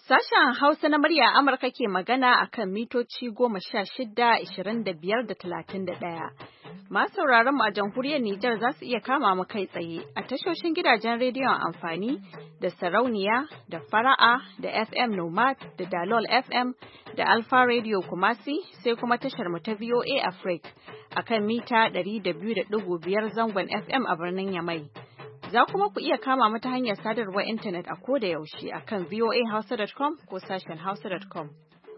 Sashen Hausa na murya Amurka ke magana a kan mitoci 16, 25 da 31. Masu sauraron mu a jamhuriyar Nijar za su iya kama mu kai tsaye a tashoshin gidajen rediyon amfani da Sarauniya da Fara'a da FM Nomad da Dalol FM da Alfa Radio Kumasi sai kuma tashar mu ta VOA Africa a kan mita 200.5 zangon FM a birnin Yamai. Za kuma ku iya kama mu ta hanyar sadarwar intanet a koda yaushe a kan voahausa.com ko sashen hausa.com.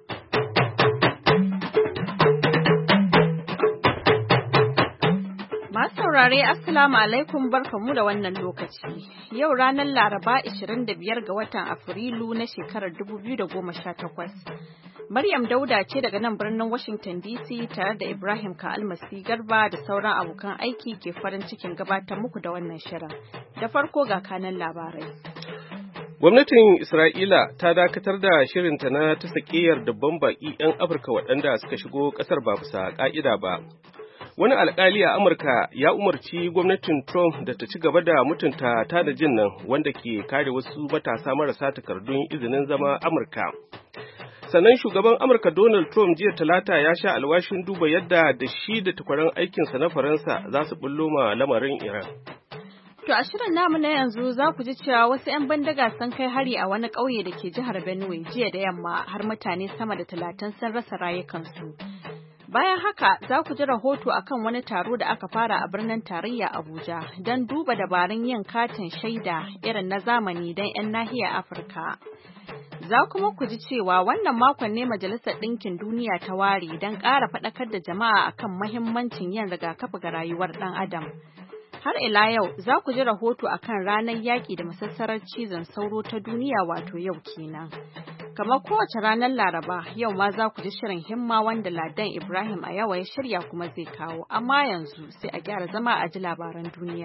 Masu saurare Assalamu alaikum barkamu da wannan lokaci. Yau ranar Laraba 25 ga watan Afrilu na shekarar 2018. Maryam Dauda ce daga nan birnin Washington DC tare da Ibrahim Ka'almasi Garba da sauran abokan aiki ke farin cikin gabatar muku da wannan shirin. Da farko ga kanan labarai. Gwamnatin Isra'ila ta dakatar da shirinta na ta sakiyar dubban baƙi 'yan Afirka waɗanda suka shigo ƙasar ba bisa ƙa'ida ba. Wani alƙali a Amurka ya umarci gwamnatin Trump da ta ci gaba da mutunta tanajin nan wanda ke kare wasu matasa marasa takardun izinin zama Amurka. Sannan shugaban Amurka Donald Trump jiya Talata ya sha alwashin duba yadda da shi da takwaran aikinsa na Faransa za su bullo ma lamarin Iran. To a shirin namu na yanzu za ku ji cewa wasu 'yan bandaga sun kai hari a wani ƙauye da ke jihar Benue jiya da yamma har mutane sama da 30 sun rasa rayukansu. Bayan haka za ku ji rahoto akan wani taro da aka fara a birnin tarayya Abuja don duba dabarun yin katin shaida irin na zamani don 'yan nahiyar Afirka. Za kuma ku ji cewa wannan makon ne Majalisar Ɗinkin Duniya ta ware don ƙara faɗakar da jama'a akan mahimmancin yin rigakafi ga rayuwar ɗan adam. Har ila yau za ku ji rahoto akan ranar yaƙi da masassarar cizon sauro ta duniya wato yau kenan. Kamar kowace ranar Laraba yau ma za ku ji shirin himma wanda Ladan Ibrahim a yawa ya shirya kuma zai kawo, amma yanzu sai a gyara zama a ji labaran duniya.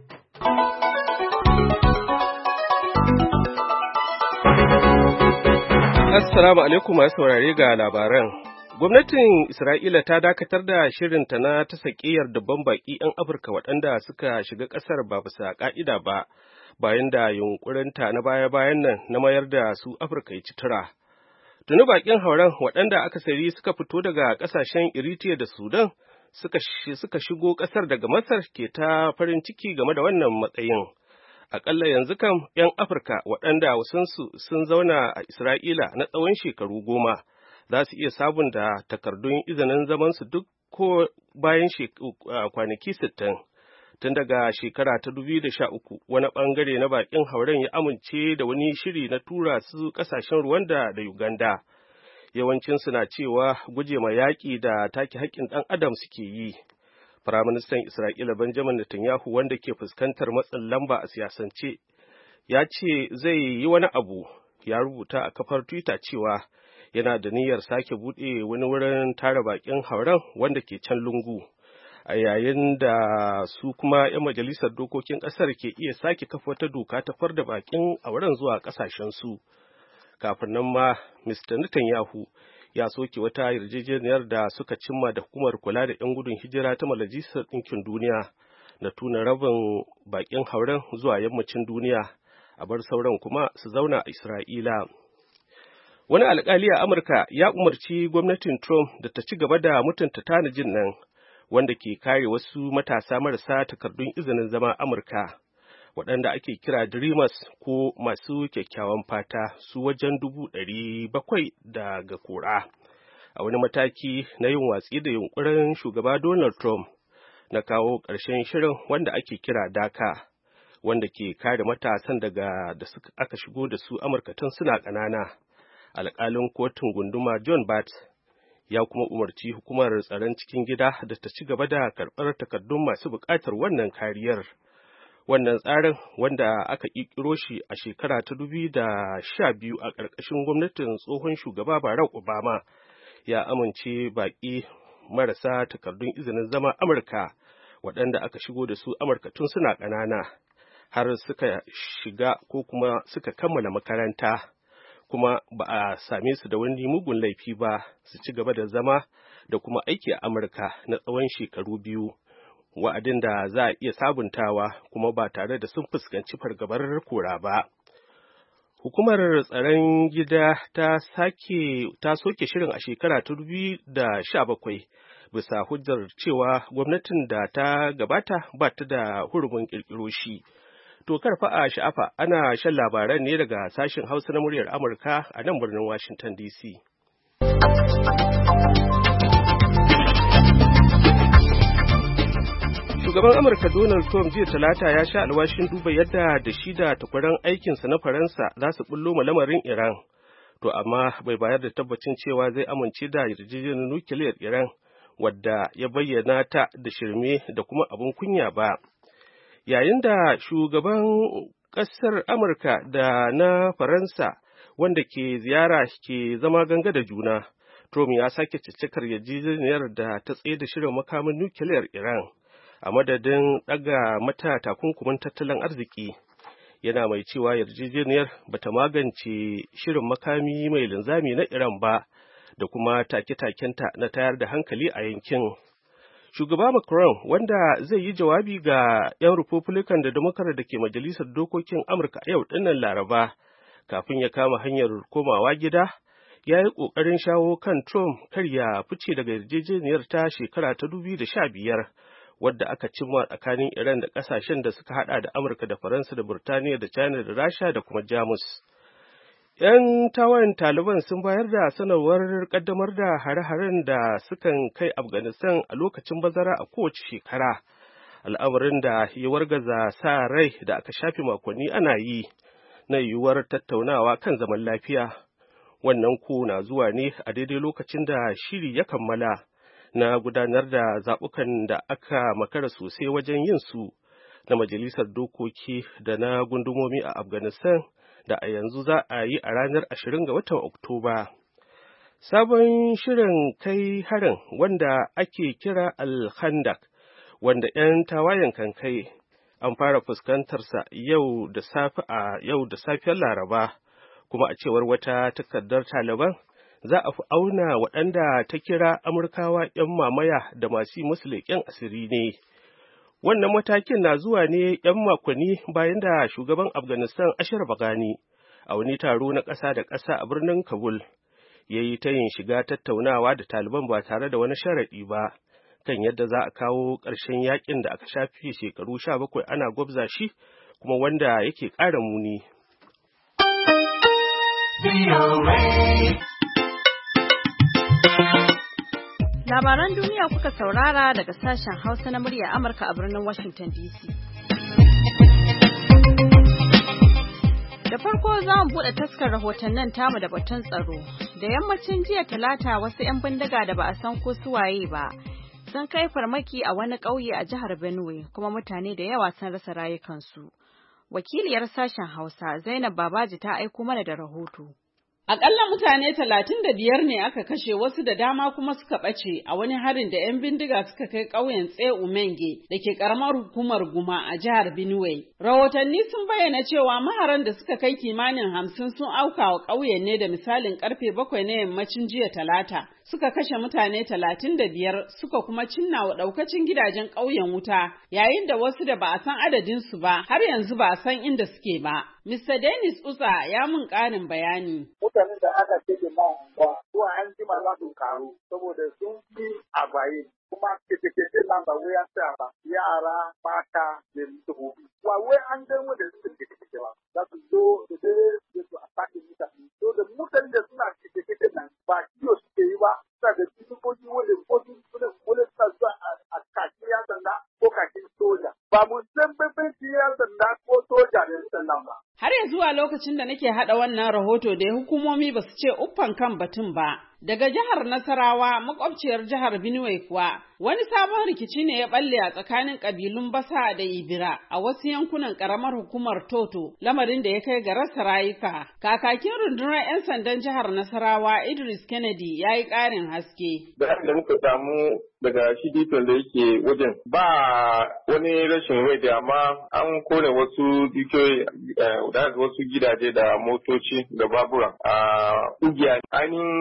Assalamu alaikum masu saurare ga labaran. Gwamnatin Isra'ila ta dakatar da shirinta na ta sakiyar dubban baƙi 'yan Afirka waɗanda suka shiga ƙasar ba bisa ƙa'ida ba, bayan da yunƙurinta na baya-bayan nan na mayar da su Afirka ya ci tura. Tuni baƙin hauren waɗanda akasari suka fito daga ƙasashen Eritrea da Sudan suka shigo ƙasar daga Masar ke ta farin ciki game da wannan matsayin. Aƙalla yanzu kam 'yan Afirka waɗanda wasunsu sun zauna a Isra'ila na tsawon shekaru 10 za su iya sabunta takardun izinin zamansu duk ko bayan kwanaki 60. Tun daga shekara ta 2013 wani ɓangare na baƙin hauren ya amince da wani shiri na tura su ƙasashen Rwanda da Uganda. Yawancinsu na cewa guje ma yaƙi da take haƙƙin ɗan adam suke yi. Firaministan Isra'ila Benjamin Netanyahu wanda ke fuskantar matsin lamba a siyasance ya ce zai yi wani abu, ya rubuta a kafar Twitter cewa yana da niyyar sake buɗe wani wurin tara baƙin hauren wanda ke can lungu, a yayin da su kuma 'yan majalisar dokokin ƙasar ke iya sake kafa wata doka ta far da baƙin hauren zuwa ƙasashensu. Kafin nan ma, Mr. Netanyahu ya soke wata yarjejeniyar da suka cimma da hukumar kula da 'yan gudun hijira ta Majalisar Ɗinkin Duniya na tuna rabin baƙin hauren zuwa yammacin duniya, a bar sauran kuma su zauna a Isra'ila. Wani alƙali a Amurka ya umarci gwamnatin Trump da ta ci gaba da mutunta tanajin nan wanda ke kare wasu matasa marasa takardun izinin zama Amurka, waɗanda ake kira Dreamers ko masu kyakkyawan fata su wajen 700,000 daga kora, a wani mataki na yin watsi da yunkurin shugaba Donald Trump na kawo ƙarshen shirin wanda ake kira DACA, wanda ke kare matasan daga da aka shigo da su Amurka tun suna ƙanana. Alƙalin kotun gunduma John Batts ya kuma umarci hukumar tsaron cikin gida da ta ci gaba da karɓar takardun masu buƙatar wannan kariyar. Wannan tsarin wanda aka ƙirƙiro shi a shekara ta 2012 a ƙarƙashin gwamnatin tsohon shugaba Barack Obama ya amince baƙi marasa takardun izinin zama Amurka waɗanda aka shigo da su Amurka tun suna ƙanana har suka shiga ko kuma suka kammala makaranta, kuma ba a same su da wani mugun laifi ba, su ci gaba da zama da kuma aiki a Amurka na tsawon shekaru 2, wa'adin da za a iya sabuntawa kuma ba tare da sun fuskanci fargabar kora ba. Hukumar tsaron gida ta soke shirin a shekara ta 2017 bisa hujjar cewa gwamnatin da ta gabata ba ta da hurumin ƙirƙiro shi. To karfa a sha'afa ana shan labaran ne daga sashen Hausa na muryar Amurka a nan birnin Washington DC. Shugaban Amurka Donald Trump jiya Talata ya sha alwashin duba yadda da shi da takwaran aikinsa na Faransa za su bullo ma lamarin Iran. To amma bai bayar da tabbacin cewa zai amince da yarjejeniyar nukiliyar Iran wadda ya bayyana ta da shirme da kuma abin kunya ba. Yayin da shugaban ƙasar Amurka da na Faransa wanda ke ziyara ke zama ganga da juna, Trump ya sake ciccikar yarjejeniyar da ta tsaye da shirin makamin nukiliyar Iran a madadin ɗaga mata takunkumin tattalin arziki. Yana mai cewa yarjejeniyar bata magance shirin makami mai linzami na Iran ba da kuma take-takenta na tayar da hankali a yankin. Shugaba Macron, wanda zai yi jawabi ga 'yan Republican da Democrat da ke Majalisar Dokokin Amurka a yau dinnan Laraba, kafin ya kama hanyar komawa gida, ya yi ƙoƙarin shawo kan Trump kar ya fice daga yarjejeniyar ta shekara ta 2015, wadda aka cimma tsakanin Iran da ƙasashen da suka haɗa da Amurka da Faransa da Burtaniya da China da Rasha da kuma Jamus. 'Yan tawayen Taliban sun bayar da sanarwar ƙaddamar da hare-haren da sukan kai Afghanistan a lokacin bazara a kowace shekara, al'amarin da ya wargaza sa rai da aka shafe makonni ana yi na yiwuwar tattaunawa kan zaman lafiya. Wannan ku na zuwa ne a daidai lokacin da shiri ya kammala na gudanar da zaɓukan da aka makara sosai wajen yin su na Majalisar Dokoki da na gundumomi a Afghanistan da a yanzu za a yi a ranar 20 ga watan Oktoba. Sabon shirin kai harin wanda ake kira Al-Khandak, wanda 'yan tawayen kan kai, an fara fuskantarsa yau da safiyar Laraba, kuma a cewar wata takardar Taliban za a fi auna waɗanda ta kira Amurkawa 'yan mamaya da masu musu leƙen asiri ne. Wannan matakin na zuwa ne 'yan makonni bayan da shugaban Afghanistan Ashraf Ghani a wani taro na ƙasa da ƙasa a birnin Kabul ya yi tayin shiga tattaunawa da Taliban ba tare da wani sharaɗi ba kan yadda za a kawo ƙarshen yakin da aka shafe shekaru 17 ana gwabza shi kuma wanda yake ƙara muni. Labaran duniya kuka saurara daga sashen Hausa na murya Amurka a birnin Washington DC. Da farko za mu buɗe taskar rahotannin tamu da batun tsaro. Da yammacin jiya Talata wasu 'yan bindiga da ba a san ko suwaye ba sun kai farmaki a wani ƙauye a jihar Benue kuma mutane da yawa sun rasa rayukansu. Wakiliyar sashen Hausa Zainab Babaji ta aiko mana da rahoto. Akalla mutane 35 ne aka kashe, wasu da dama kuma suka ɓace a wani harin da 'yan bindiga suka kai ƙauyen Tse-Umenge da ke ƙaramar hukumar Guma a jihar Benue. Rahotanni sun bayyana cewa maharan da suka kai kimanin 50 sun auka wa ƙauyen ne da misalin ƙarfe 7 na yammacin jiya Talata. Suka kashe mutane 35 suka kuma cinna wa ɗaukacin gidajen ƙauyen wuta, yayin da wasu da ba a san adadinsu ba har yanzu ba a san inda suke ba. Mr. Dennis Utsa ya mun ƙarin bayani. Mutanen da aka ce ma unguwa zuwa an jima za su karu saboda sun fi agwaye kuma keke nan ba wai an tsaya ba, yara mata da dabbobi. Wa wai an gan wanda su keke ba za su zo da dare su a sake mutane. So da mutanen da suna keke nan ba kiyo suke yi ba, suna da jikoki wanda suna zuwa a kakin yan sanda ko kakin soja. Ba mu san bambanci yan sanda ko soja da yan sanda ba. Har ya zuwa lokacin da nake haɗa wannan rahoto da hukumomi ba su ce uffan kan batun ba. Daga jihar Nasarawa, makwabciyar jihar Benue kuwa, wani sabon rikici ne ya balle a tsakanin ƙabilun Basa da Ibira a wasu yankunan ƙaramar hukumar Toto, lamarin da ya kai ga rasa rayuka. Kakakin rundunar 'yan sandan jihar Nasarawa, Idris Kennedy, ya yi ƙarin haske. Da muka samu daga shi dutsen da yake wajen ba wani rashin rai da amma an kone wasu dukiyoyi da wasu gidaje da motoci da babura a ugiya. Ainihin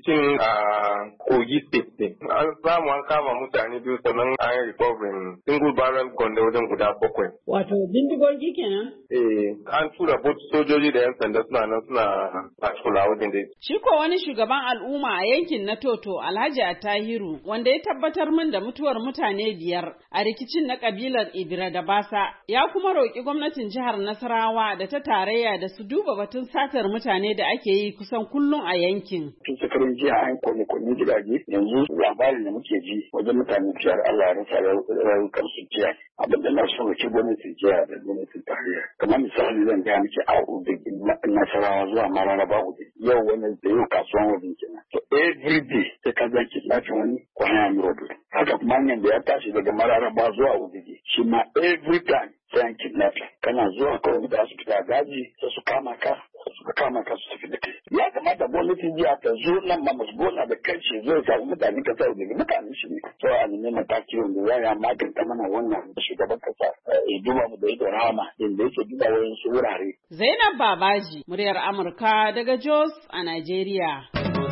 rikicin a Kogi State ne. An samu an kama mutane biyu sannan an yi recovering single barrel gun da wajen guda 7. Wato bindigogi kenan? An tura sojoji da 'yan sanda suna nan suna patrol a wajen da. Shi ko wani shugaban al'umma a yankin na Toto Alhaji Attahiru wanda ya tabbatar min da mutuwar mutane 5 a rikicin na kabilar Ibira da Basa ya kuma roƙi gwamnatin jihar Nasarawa da ta tarayya da su duba batun satar mutane da ake yi kusan kullum a yankin. Tun shekarun jiya an kone gidaje yanzu labarin da muke ji wajen mutane biyar Allah ya rasa rayukan su jiya. Abin da na so ci gwamnatin jiya da gwamnatin tarayya. Kamar misali zan gaya miki a da Nasarawa zuwa Mararaba Ude. Yau wani da yau kasuwan wajen kenan. So every day sai ka zaki lafi wani kwanan robbery. Haka kuma hanyar da ya tashi daga Mararaba zuwa Ude shi ma every time sai an kidnapper. Kana zuwa kawai da su fita daji sai su kama ka su tafi da kai. Ya kamata gwamnatin jiya ta zo nan ma masu gona da kanshi zai samu mutane ka sa daga mutane shi ne. So a nemi mataki wanda ya maganta mana wannan shugaban kasa ya duba mu da idon rama inda yake duba wayan su wurare. Zainab Babaji, muryar Amurka daga Jos a Najeriya.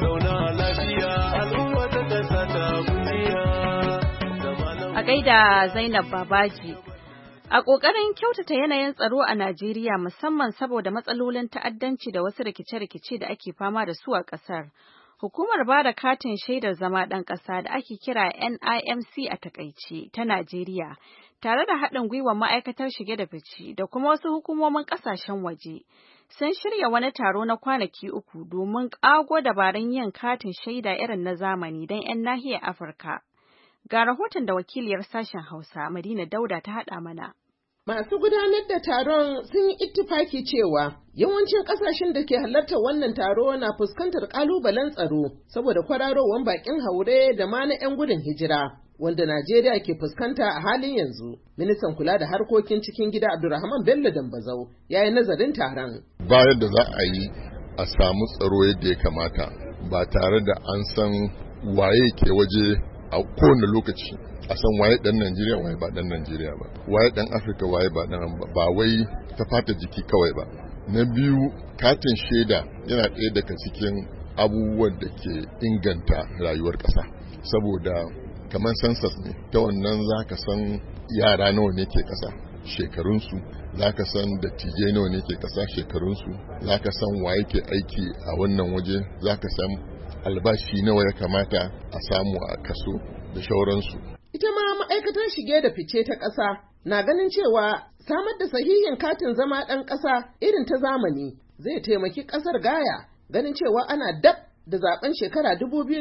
A gaida Zainab Babaji. A ƙoƙarin kyautata yanayin tsaro a Najeriya musamman saboda matsalolin ta'addanci da wasu rikice-rikice da ake fama da su a ƙasar, hukumar ba da katin shaidar zama ɗan ƙasa da ake kira NIMC a takaice ta Najeriya, tare da haɗin gwiwar ma'aikatar shige da fice da kuma wasu hukumomin ƙasashen waje, sun shirya wani taro na kwanaki 3 domin ƙago dabarun yin katin shaida irin na zamani don 'yan nahiyar Afirka. Ga rahoton da wakiliyar sashen Hausa Madina Dauda ta haɗa mana. Masu gudanar da taron sun yi ittifaki cewa yawancin ƙasashen da ke halartar wannan taro na fuskantar ƙalubalen tsaro saboda kwararowar baƙin haure da ma na 'yan gudun hijira, wanda Najeriya ke fuskanta a halin yanzu. Ministan kula da harkokin cikin gida Abdulrahman Bello Dambazau ya yi nazarin taron. Bayan da za a yi a samu tsaro yadda ya kamata ba tare da an san waye ke waje a kowane lokaci, a san waye dan Najeriya waye ba dan Najeriya ba, waye dan Afirka waye ba dan ba wai ta fata jiki kawai ba. Na biyu, katin shaida yana ɗaya daga cikin abubuwan da ke inganta rayuwar ƙasa, saboda kamar census ne, ta wannan za ka san yara nawa ne ke ƙasa shekarunsu, za ka san dattijai nawa ne ke ƙasa shekarunsu, za ka san waye ke aiki a wannan waje, za ka san albashi nawa ya kamata a samu a kaso da shauransu. Ita ma ma'aikatar shige da fice ta ƙasa na ganin cewa samar da sahihin katin zama ɗan ƙasa irin ta zamani zai taimaki ƙasar gaya, ganin cewa ana dab da zaben shekara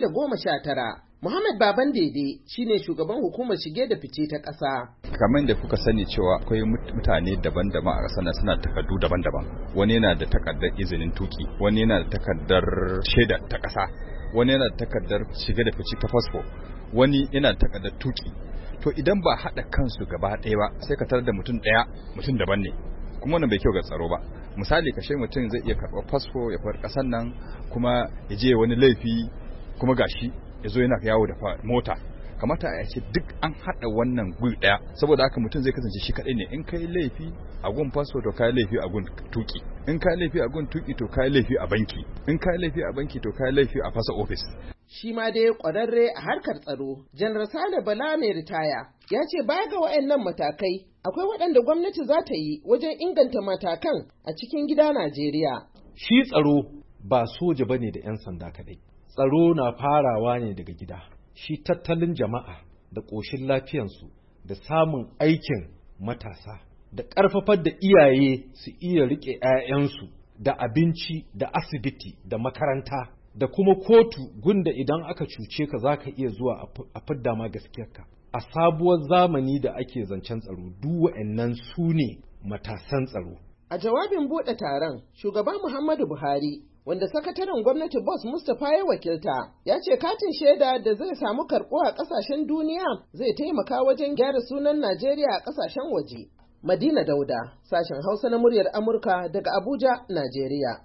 2019. Muhammad Baban Dede shine shugaban hukumar shige da fice ta ƙasa. Kamar da kuka sani cewa akwai mutane daban-daban a ƙasar nan suna takardu daban-daban. Wani yana da takardar izinin tuki, wani yana da takardar shaida ta ƙasa, wani yana da takardar shige da fice ta fasfo, wani yana da takardar tuki. To idan ba haɗa kansu gaba ɗaya ba sai ka tarar da mutum ɗaya mutum daban ne. Kuma wannan bai kyau ga tsaro ba. Misali kashe mutum zai iya karɓar fasfo ya far ƙasar nan kuma ya je wani laifi kuma gashi ya zo yana yawo da mota. Kamata a ce duk an haɗa wannan guri ɗaya, saboda haka mutum zai kasance shi kaɗai ne. In kai laifi a gun fasfo to kai laifi a gun tuki, in kai laifi a gun tuki to kai laifi a banki, in kai laifi a banki to kai laifi a fasa ofis. Shi ma dai ƙwararre a harkar tsaro, Janar Sale Bala mai ritaya, ya ce baya ga waɗannan matakai akwai waɗanda gwamnati za ta yi wajen inganta matakan a cikin gida Najeriya. Shi tsaro ba soja bane da 'yan sanda kaɗai. Tsaro na farawa ne daga gida. Shi tattalin jama'a da ƙoshin lafiyansu da samun aikin matasa da ƙarfafar da iyaye su iya riƙe 'ya'yansu da abinci da asibiti da makaranta da kuma kotu gunda idan aka cuce ka za ka iya zuwa a fidda ma gaskiyarka. A sabuwar zamani da ake zancen tsaro duk wa'annan su ne matasan tsaro. A jawabin buɗe taron, shugaba Muhammadu Buhari wanda sakataren gwamnati Boss Mustapha ya wakilta, ya ce katin shaida da zai samu karɓuwa a ƙasashen duniya zai taimaka wajen gyara sunan Najeriya a ƙasashen waje. Madina Dauda, sashen Hausa na muryar Amurka daga Abuja, Najeriya.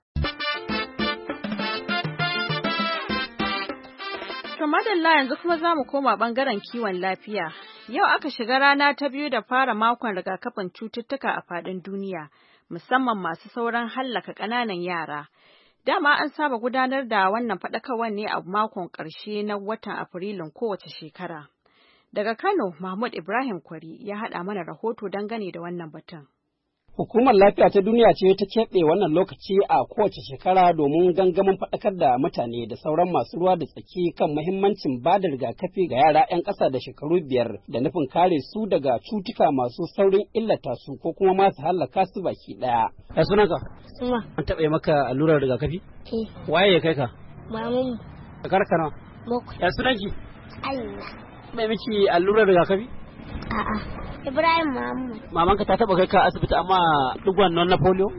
To madalla yanzu kuma za mu koma ɓangaren kiwon lafiya. Yau aka shiga rana ta biyu da fara makon rigakafin cututtuka a faɗin duniya, musamman masu sauran hallaka ƙananan yara. Dama an saba gudanar da wannan faɗakarwar ne a makon ƙarshe na watan Afrilun kowace shekara. Daga Kano, Mahmud Ibrahim Kwari ya haɗa mana rahoto dangane da wannan batun. Hukumar Lafiya ta Duniya ce ta keɓe wannan lokaci a kowace shekara domin gangamin faɗakar da mutane da sauran masu ruwa da tsaki kan muhimmancin ba da rigakafi ga yara 'yan ƙasa da shekaru 5 da nufin kare su daga cutuka masu saurin illata su ko kuma masu hallaka su baki ɗaya. Ya sunanka? Suma. An taɓa maka allurar rigakafi? Waye ya kai ka? Mamanmu. Shekar ka nawa? Bakwai. Ya sunanki? Allah. Bai miki allurar rigakafi? A'a. Ibrahim Muhammad. Mamanka ta taba kai ka asibiti amma digon nan na polio?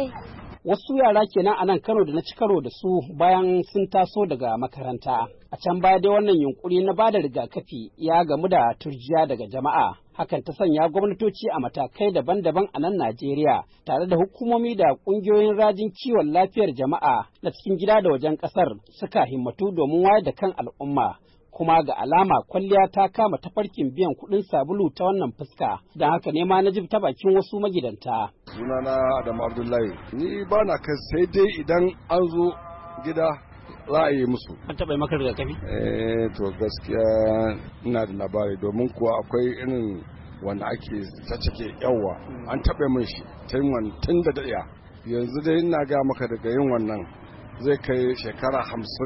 Wasu yara kenan a nan Kano da na ci karo da su bayan sun taso daga makaranta. A can baya dai wannan yunkuri na bada rigakafi ya gamu da turjiya daga jama'a. Hakan ta sanya gwamnatoci a matakai daban-daban a nan Najeriya tare da hukumomi da ƙungiyoyin rajin kiwon lafiyar jama'a na cikin gida da wajen ƙasar suka himmatu domin wayar da kan al'umma. Kuma ga alama kwalliya ta kama tafarkin biyan kuɗin sabulu ta wannan fuska, don haka ne ma na ji ta bakin wasu magidanta. Sunana Adamu Abdullahi, ni ba na kai sai dai idan an zo gida za a yi musu. An taɓa yi maka rigakafi? To gaskiya ina da labari domin kuwa akwai irin wanda ake caccake yawa an taɓa min shi tun da daɗiya. Yanzu dai ina ga maka daga yin wannan zai kai shekara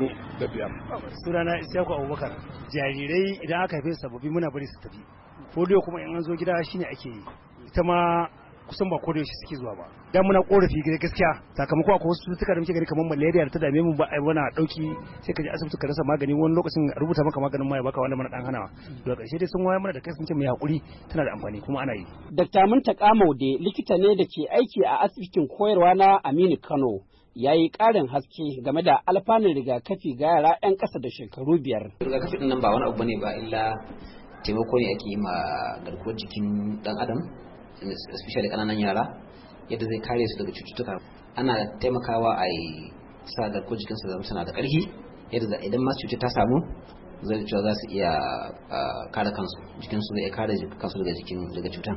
55. Sunana Isiyaku Abubakar. Jarirai idan aka haife sababbi muna bari su tafi. Polio kuma in an zo gida shine ake yi. Ita ma kusan ba koda yaushe suke zuwa ba. Dan muna korafi gaskiya sakamakon akwai wasu cutuka da muke gani kamar malaria da ta dame mu ba ai wani dauki sai ka je asibiti ka rasa magani wani lokacin rubuta maka maganin ma ya baka wanda mana dan hanawa. Daga ƙarshe dai sun wayar mana da kai sun ce mai hakuri tana da amfani kuma ana yi. Dr. Muntaka Maude likita ne da ke aiki a asibitin koyarwa na Aminu Kano. Ya yi ƙarin haske game da alfanun rigakafi ga yara 'yan ƙasa da shekaru 5. Rigakafi ɗin nan ba wani abu ne ba illa taimako ne ake yi ma garkuwar jikin ɗan adam, especially ƙananan yara, yadda zai kare su daga cututtuka. Ana taimakawa a yi sa garkuwar jikinsu zama suna da ƙarfi, yadda idan masu cuta ta samu zai cewa za su iya kare kansu, jikinsu zai iya kare kansu daga cutan.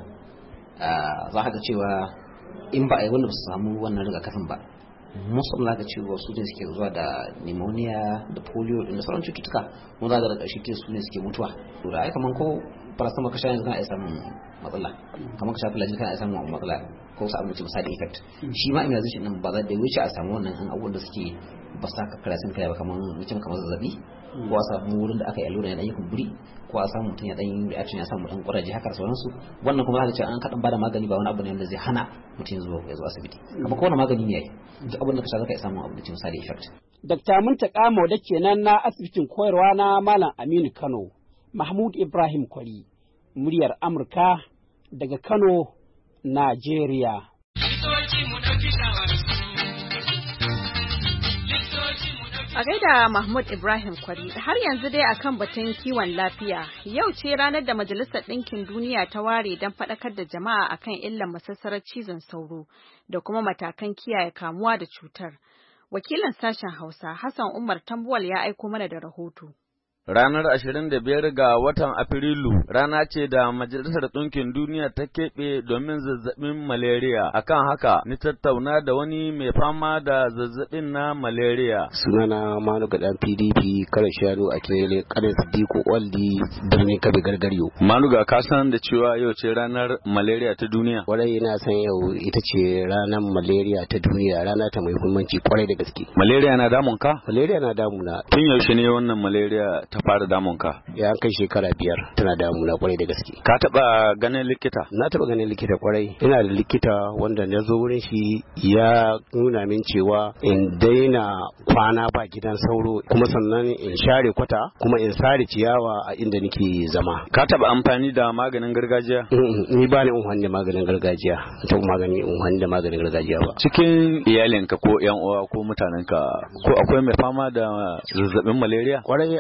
Za ka ga cewa in ba a yi wanda ba su samu wannan rigakafin ba, musamman za ka ce wasu ne suke zuwa da pneumonia da polio da sauran cututtuka kuma za ka ƙarshe ke su ne suke mutuwa to da ai kaman ko paracetamol ka sha yanzu kana iya samun matsala kamar ka sha flagyl kana iya samun matsala ko sa abinci side effect shi ma immunization din ba za da wuce a samu wannan an abubuwan da suke ba sa ka karasin kai ba kamar mutum kamar zazzabi ko a samu wurin da aka yi allura ya dan yi kumburi ko a samu mutum ya dan yi reaction ya samu dan kuraje haka da sauransu wannan kuma za ka ce an kadan bada magani ba wani abu ne wanda zai hana mutum ya zo asibiti amma ko wani magani ne yayi duk abin da ka sha zaka samu abu da side effect. Dr. Muntaka Maude kenan na asibitin koyarwa na Malam Aminu Kano. Mahmud Ibrahim Kwari, muryar Amurka daga Kano, Najeriya. A gaida Mahmud Ibrahim Kwari, har yanzu dai akan batun kiwon lafiya, yau ce ranar da Majalisar Ɗinkin Duniya ta ware don faɗakar da jama'a akan illar masassarar cizon sauro da kuma matakan kiyaye kamuwa da cutar. Wakilin sashen Hausa, Hassan Umar Tambuwal ya aiko mana da rahoto. Ranar 25 ga watan Afrilu rana ce da Majalisar Ɗinkin Duniya ta keɓe domin zazzabin malaria. Akan haka, ni tattauna da wani mai fama da zazzabin na malaria. Sunana Manu Gadan PDP kare shanu a Kirele kanin Siddiqu Waldi birnin Kabe Gargaryo. Manu ga ka san da cewa yau ce ranar malaria ta duniya. Kwarai na san yau ita ce ranar malaria ta duniya, rana ta mai muhimmanci kwarai da gaske. Malaria na damun ka? Malaria na damuna. Tun yaushe ne wannan malaria ta fara damunka? Ya kai shekara 5 tana damuna kwarai da gaske. Ka taba ganin likita? Na taba ganin likita kwarai. Ina da likita wanda na zo wurin shi ya nuna min cewa in daina kwana ba gidan sauro kuma sannan in share kwata kuma in sare ciyawa a inda nake zama. Ka taba amfani da maganin gargajiya? Ni ba ni amfani da maganin gargajiya. Ta amfani da maganin gargajiya ba. Cikin iyalinka ko yan uwa ko mutanenka ko akwai mai fama da zazzabin malaria? Kwarai akwai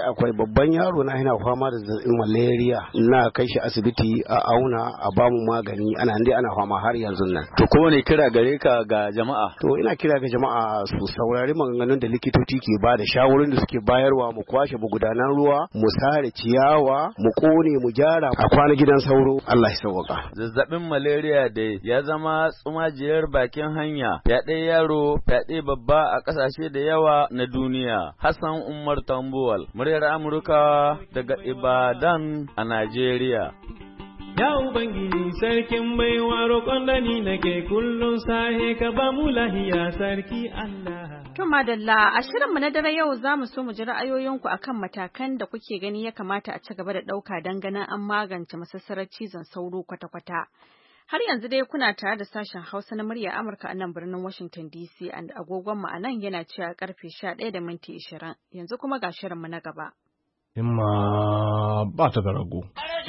babban yaro na yana fama da zazzabin malaria na kai shi asibiti a auna a bamu magani ana fama har yanzu nan. To kuma ne kira gare ka ga jama'a? To ina kira ga jama'a su saurari maganganun da likitoci ke ba da shawarin da suke bayarwa, mu kwashe magudanan ruwa, mu sare ciyawa, mu kone, mu gyara, a kwana gidan sauro. Allah ya sauwaka. Zazzabin malaria dai ya zama tsumajiyar bakin hanya, fyaɗe yaro, fyaɗe babba a ƙasashe da yawa na duniya. Hassan Umar Tambuwal, muryar Amurka daga Ibadan a Najeriya. Ya Ubangiji sarkin baiwa roƙon da ni nake kullum sahe ka ba mu lahiya sarki Allah. To madalla, a shirinmu na dare yau za mu so mu ji ra'ayoyinku akan matakan da kuke gani ya kamata a ci gaba da ɗauka don ganin an magance masassarar cizon sauro kwata-kwata. Har yanzu dai kuna tare da sashen Hausa na murya Amurka a nan birnin Washington DC, and agogon mu a nan yana cewa karfe 11:20. Yanzu kuma ga shirinmu na gaba. Himma ba ta da rago.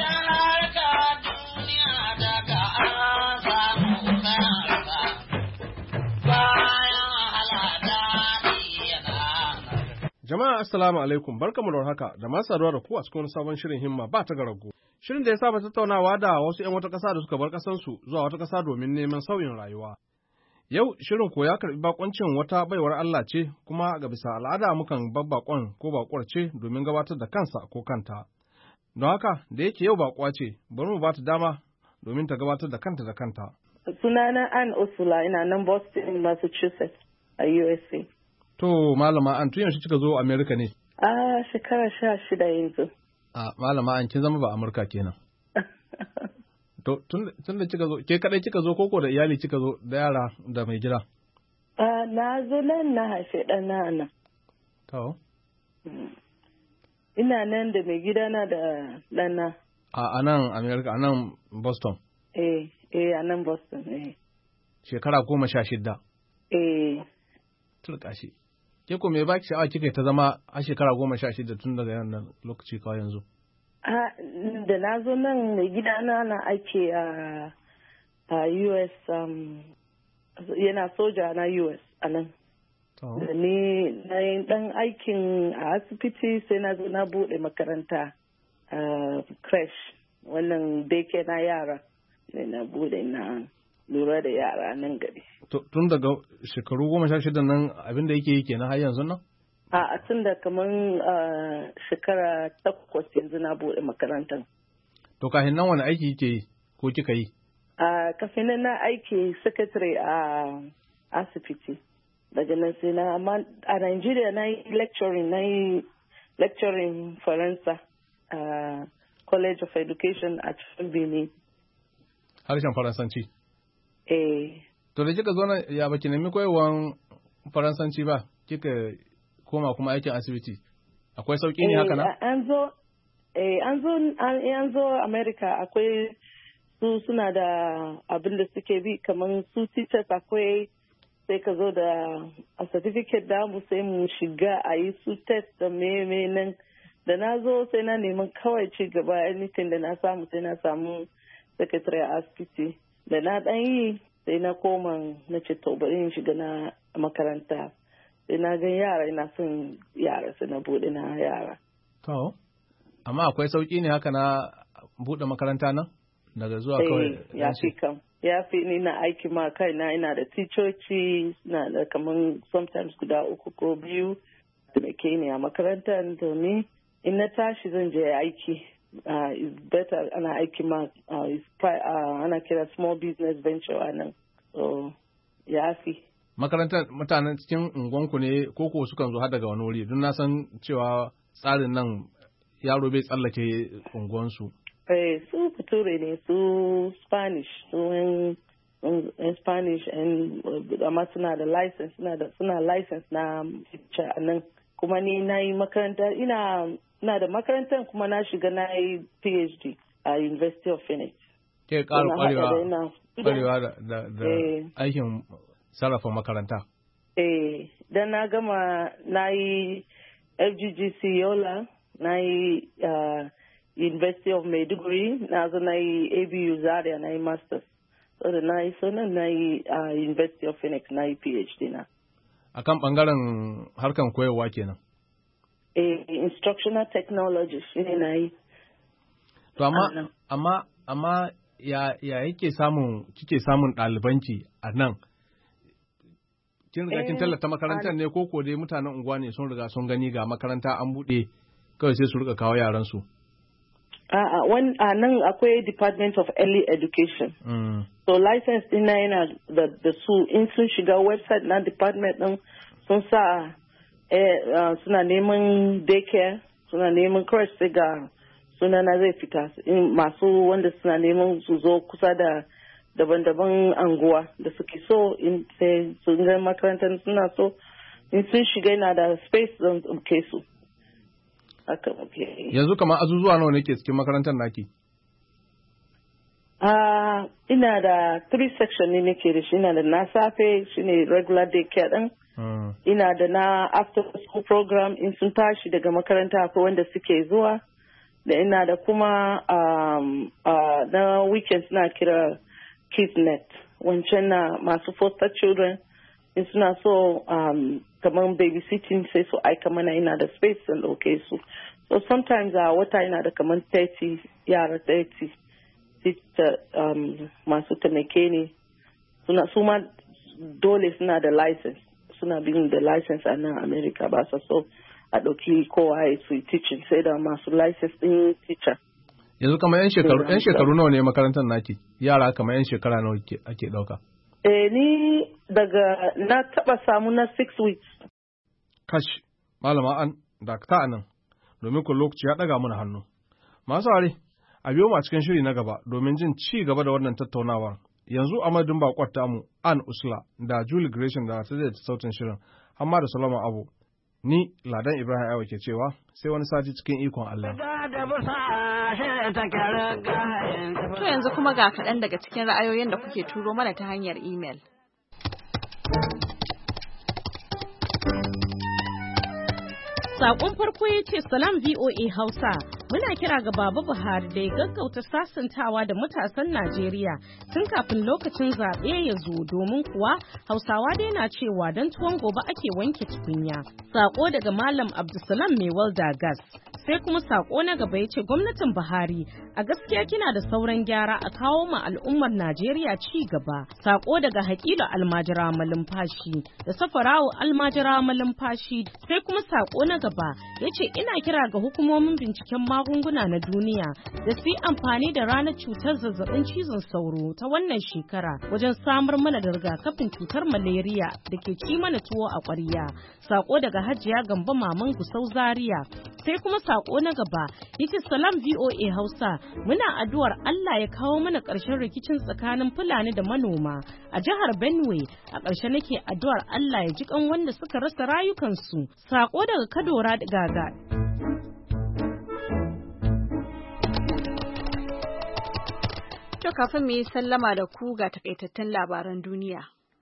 Jama'a assalamu alaikum, barkamu da haka da masu saduwa da ku a cikin sabon shirin himma ba ta garago. Shirin da ya saba tattaunawa da wasu 'yan wata ƙasa da suka bar ƙasarsu zuwa wata ƙasa domin neman sauyin rayuwa. Yau shirin ko ya karɓi bakoncin wata baiwar Allah ce, kuma ga bisa al'ada mukan bar bakon ko bakuwar ce domin gabatar da kansa ko kanta. Don haka da yake yau bakuwa ce, bari mu ba ta dama domin ta gabatar da kanta da kanta. Sunana Ann Ursula, ina nan Boston, Massachusetts a USA. To malama Ann, tun yaushe kika zo America ne? Shekara 16 yanzu. Malama Ann, kin zama ba Amurka kenan. To tun da kika zo, ke kadai kika zo koko da iyali kika zo da yara da mai gida? Na zo nan na haife ɗana nan. To. Ina nan da mai gidana da ɗana. A nan America, a nan Boston? A nan Boston, Shekara 16? Turƙashi. Ke ko me baki sha'awa kika ta zama a shekara 16 tun daga nan lokaci kawai yanzu? Da na zo nan mai gidana na aiki a US, yana soja na US a nan. Da ni na yi ɗan aikin a asibiti sai na zo na buɗe makaranta crash, wannan daycare na yara ne na buɗe na lura da yara nan gari. Tun daga shekaru 16 nan abin da yake yi kenan har yanzu nan? A tun da kamar shekara 8 yanzu na buɗe makarantar. To kafin nan wani aiki yake yi ko kika yi? Kafin nan na aiki secretary a asibiti. Daga nan sai na, amma a Nigeria na yi lecturing Faransa a College of Education a cikin Benin. Harshen Faransanci? To da kika zo nan ya baki nemi koyarwan Faransanci ba, kika koma kuma aikin asibiti. Akwai sauki ne haka na? An zo America akwai suna da abin da suke bi kamar su teachers akwai sai ka zo da a certificate da mu sai mu shiga a yi su test da me nan. Da na zo sai na neman kawai ci gaba anything da na samu sai na samu secretary a asibiti. Da na ɗan yi sai na koma na ce to bari in shiga na makaranta. Sai na gan yara ina son yara sai na buɗe na yara. To, amma akwai sauƙi ne haka na buɗe makaranta nan? Daga zuwa kawai? Ya fi kam. Ya fi ni na aiki ma kaina ina da ticoci na da kaman sometimes guda 3 ko 2 da ke ni a makaranta domin in na tashi zan je aiki. Is better ana aiki ma ana kira small business venture a nan. So, ya fi. Makarantar mutanen cikin unguwanku ne koko sukan zo har daga wani wuri don na san cewa tsarin nan yaro bai tsallake unguwansu. Su Bature ne, su Spanish, su Spanish, amma suna da license, suna license na teacher a nan. Kuma ni na yi makaranta, ina da makarantar kuma na shiga na yi PhD a University of Phoenix. Ke ƙara ƙwarewa da aikin sarrafa makaranta? Dan na gama na yi FGGC Yola, na yi University of Maiduguri, na zo na yi ABU Zaria, na yi Masters. So da na yi sonan na yi University of Phoenix, na yi PhD na. A kan ɓangaren harkan koyarwa kenan? instructional technology shine na yi. To amma ya kike samun ɗalibanki a nan? Kin riga kin tallata makarantar ne ko dai mutanen unguwa ne sun riga sun gani ga makaranta an buɗe kawai sai su riga kawo yaran su? A nan akwai Department of Early Education. So license din na yana da su in sun shiga website na department din sun sa suna neman daycare, suna neman crèche sai ga sunana zai fita masu wanda suna neman su zo kusa da daban-daban anguwa da suke so in sai sun ga makarantar suna so in sun shiga yana da space don ke su. Yanzu kamar azuzuwa nawa nake cikin makarantar naki? Ina da 3 section ne nake da shi, ina da na safe shine regular day care din. Ina da na after school program in sun tashi daga makaranta akwai wanda suke zuwa. Da ina da kuma na weekend suna kira KidsNet, wancan na masu foster children in suna so kamar babysitting sai su aika mana ina da space and ɗauke su. So sometimes a wata ina da kamar 30 yara 30 masu taimake ni su ma dole suna da license, suna bin da license a nan America ba so a ɗauki kowa ya su teaching sai da masu license ɗin teacher. Yanzu kamar yan shekaru nawa ne makarantar naki? Yara kamar yan shekara nawa ake ɗauka? Ni daga na taɓa samu na 6 weeks. Kash, malama an dakta a nan, domin ku lokaci ya ɗaga mana hannu. Masu are, a biyo mu a cikin shiri na gaba domin jin ci gaba da wannan tattaunawa. Yanzu a madadin bakwar tamu Ann Usla da Julie Gresham da ta sautin shirin, hamma da Solomon Abu. Ni Ladan Ibrahim Aiwa ke cewa sai wani sati cikin ikon Allah. To yanzu kuma ga kaɗan daga cikin ra'ayoyin da kuke turo mana ta hanyar imel. Saƙon farko ya ce Salam VOA Hausa. Muna kira ga Baba Buhari da ya gaggauta sasantawa da matasan Najeriya tun kafin lokacin zaɓe ya zo domin kuwa Hausawa dai na cewa don tuwon gobe ake wanke tukunya. Saƙo daga Malam Abdulsalam mai walda gas. Sai kuma saƙo na gaba ya ce gwamnatin Buhari a gaskiya kina da sauran gyara a kawo ma al'ummar Najeriya ci gaba. Saƙo daga Hakila Almajira Malumfashi da Safarawo Almajira Malumfashi. Sai kuma saƙo na gaba ya ce ina kira ga hukumomin binciken magunguna na duniya da su yi amfani da ranar cutar zazzabin cizon sauro ta wannan shekara wajen samar mana da rigakafin cutar malaria da ke ci mana tuwo a ƙwarya. Sako daga Hajiya Gambo Maman Gusau Zaria. Sai kuma sako na gaba yace Salam VOA Hausa, muna addu'ar Allah ya kawo mana ƙarshen rikicin tsakanin Fulani da manoma a jihar Benue. A ƙarshe nake addu'ar Allah ya ji kan wanda suka rasa rayukansu. Sako daga Kadora Gaga. To kafin mu yi sallama da ku ga takaitattun labaran duniya.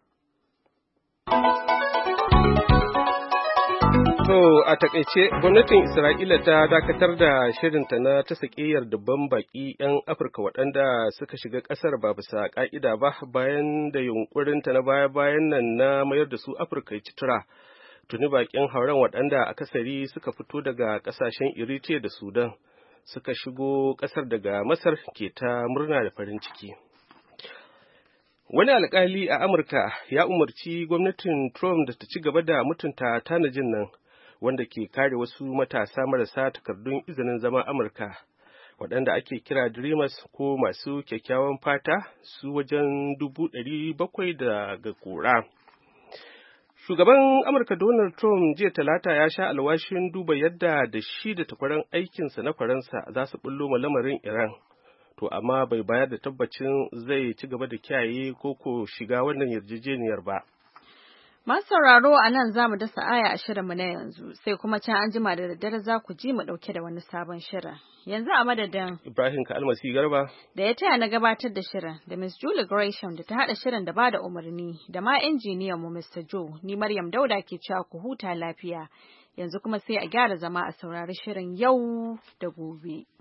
To a takaice gwamnatin Isra'ila ta dakatar da shirinta na ta sakiyar dubban baki 'yan Afirka waɗanda suka shiga ƙasar ba bisa ƙa'ida ba bayan da yunkurinta na baya-bayan nan na mayar da su Afirka ya ci tura. Tuni bakin hauren waɗanda akasari suka fito daga ƙasashen Eritrea da Sudan suka shigo ƙasar daga Masar ke ta murna da farin ciki. Wani alƙali a Amurka ya umarci gwamnatin Trump da ta ci gaba da mutunta tanajin nan wanda ke kare wasu matasa marasa takardun izinin zama Amurka waɗanda ake kira Dreamers ko masu kyakkyawan fata su wajen 700,000 daga kura. Shugaban Amurka Donald Trump jiya Talata ya sha alwashin duba yadda da shi da takwaran aikinsa na Faransa za su bullo ma lamarin Iran. To amma bai bayar da tabbacin zai ci gaba da kiyaye ko shiga wannan yarjejeniyar ba. Masu sauraro a nan za mu dasa aya a shirinmu na yanzu, sai kuma can an jima da daddare za ku ji mu ɗauke da wani sabon shirin. Yanzu a madadin Ibrahim Kalmasi Garba da ya taya na gabatar da shirin, da Miss Julie Gresham da ta haɗa shirin da ba da umarni, da ma injiniyan mu Mr. Joe, ni Maryam Dauda ke cewa ku huta lafiya. Yanzu kuma sai a gyara zama a saurari shirin yau da gobe.